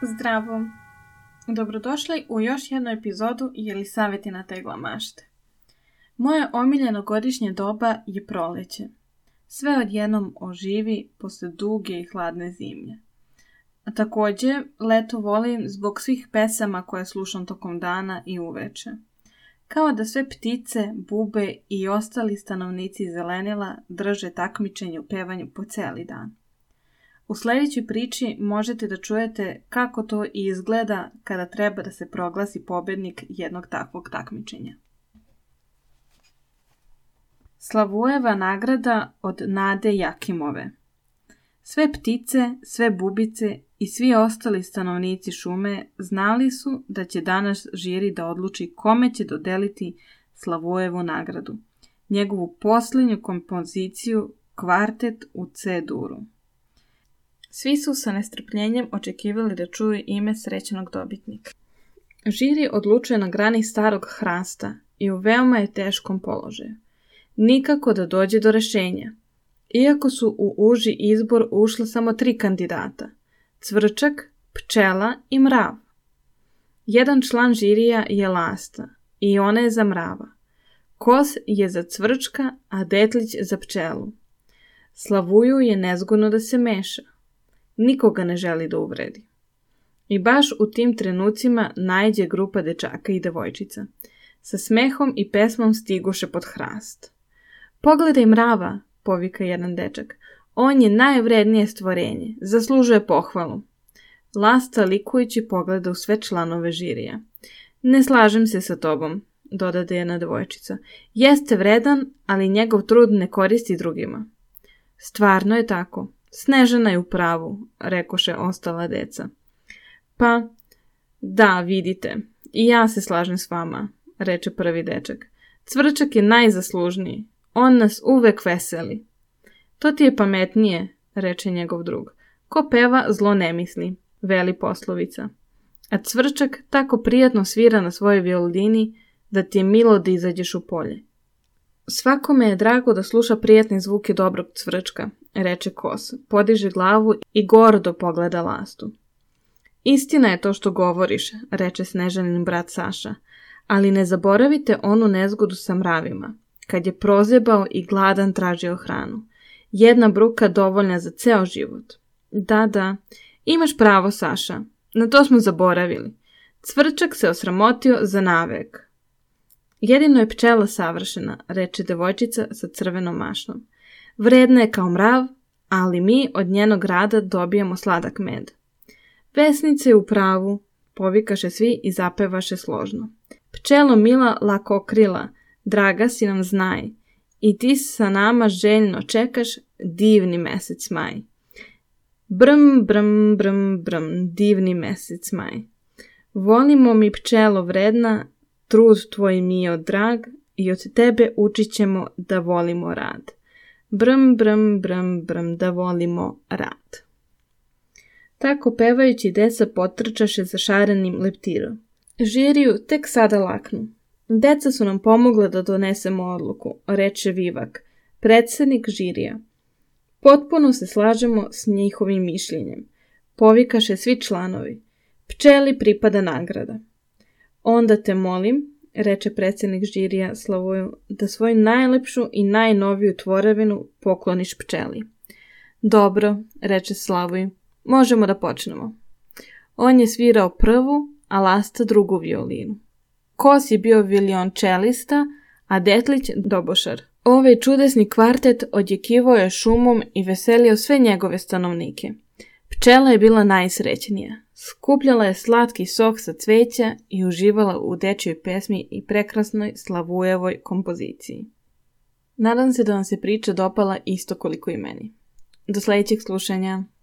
Zdravo! Dobrodošli u još jednu epizodu Jelisavetina tegla mašte. Moje omiljeno godišnje doba je proleće. Sve odjednom oživi posle duge i hladne zime. A također, leto volim zbog svih pesama koje slušam tokom dana i uveče. Kao da sve ptice, bube i ostali stanovnici zelenila drže takmičenje u pevanju po cijeli dan. U sljedećoj priči možete da čujete kako to izgleda kada treba da se proglasi pobjednik jednog takvog takmičenja. Slavujeva nagrada od Nade Jakimove. Sve ptice, sve bubice i svi ostali stanovnici šume znali su da će danas žiri da odluči kome će dodeliti Slavujevu nagradu, njegovu posljednju kompoziciju Kvartet u C-duru. Svi su sa nestrpljenjem očekivali da čuju ime srećnog dobitnika. Žiri odlučuje na grani starog hrasta i u veoma je teškom položaju. Nikako da dođe do rešenja. Iako su u uži izbor ušla samo 3 kandidata. Cvrčak, pčela i mrav. Jedan član žirija je lasta i ona je za mrava. Kos je za cvrčka, a detlić za pčelu. Slavuju je nezgodno da se meša. Nikoga ne želi da uvredi. I baš u tim trenucima naiđe grupa dečaka i devojčica. Sa smehom i pesmom stiguše pod hrast. Pogledaj mrava, povika jedan dečak. On je najvrednije stvorenje, zaslužuje pohvalu. Lasta likujući pogleda u sve članove žirija. Ne slažem se sa tobom, dodade jedna devojčica. Jeste vredan, ali njegov trud ne koristi drugima. Stvarno je tako. Snežana je u pravu, rekoše ostala deca. Pa, da, vidite, i ja se slažem s vama, reče prvi dečak. Cvrčak je najzaslužniji, on nas uvek veseli. To ti je pametnije, reče njegov drug. Ko peva, zlo ne misli, veli poslovica. A cvrčak tako prijatno svira na svojoj violini da ti je milo da izađeš u polje. Svakome je drago da sluša prijatne zvuke dobrog cvrčka, reče Kos, podiže glavu i gordo pogleda lastu. Istina je to što govoriš, reče Snežanin brat Saša, ali ne zaboravite onu nezgodu sa mravima, kad je prozebao i gladan tražio hranu. Jedna bruka dovoljna za ceo život. Da, imaš pravo, Saša, na to smo zaboravili. Cvrčak se osramotio za navek. Jedino je pčela savršena, reče devojčica sa crvenom mašnom. Vredna je kao mrav, ali mi od njenog rada dobijamo sladak med. Vesnica je u pravu, povikaše svi i zapevaše složno. Pčelo mila lakokrila, draga si nam znaj, i ti sa nama željno čekaš divni mesec maj. Brm, brm, brm, brm, divni mesec maj. Volimo mi pčelo vredna, trud tvoj mi je drag i od tebe učit ćemo da volimo rad. Brm, brm, brm, brm, da volimo rad. Tako pevajući deca potrčaše za šarenim leptirom. Žiriju tek sada laknu. Deca su nam pomogla da donesemo odluku, reče Vivak, predsjednik žirija. Potpuno se slažemo s njihovim mišljenjem, povikaše svi članovi. Pčeli pripada nagrada. Onda te molim, reče predsjednik žirija Slavuju, da svoju najlepšu i najnoviju tvorevinu pokloniš pčeli. Dobro, reče Slavuju, možemo da počnemo. On je svirao prvu, a Lasta drugu violinu. Kos je bio violončelista, a Detlić dobošar. Ovaj čudesni kvartet odjekivao je šumom i veselio sve njegove stanovnike. Pčela je bila najsrećnija. Skupljala je slatki sok sa cveća i uživala u dečjoj pesmi i prekrasnoj Slavujevoj kompoziciji. Nadam se da vam se priča dopala isto koliko i meni. Do sljedećeg slušanja.